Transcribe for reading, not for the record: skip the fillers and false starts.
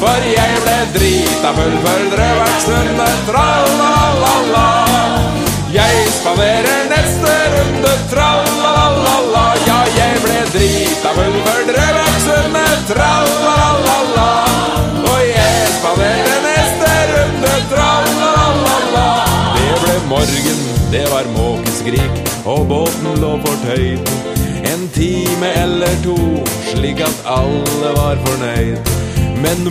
For jeg ble drita full for drøvertsrunde, tralalala. Jeg spanerer neste runde, tralalala. Ja, jeg ble drita full for drøvertsrunde, tralalala. Og jeg spanerer neste runde, tralalala. Det ble morgen, det var måkeskrik, og båten lå fortøyd. En time eller to, slik at alle var fornøyd. Men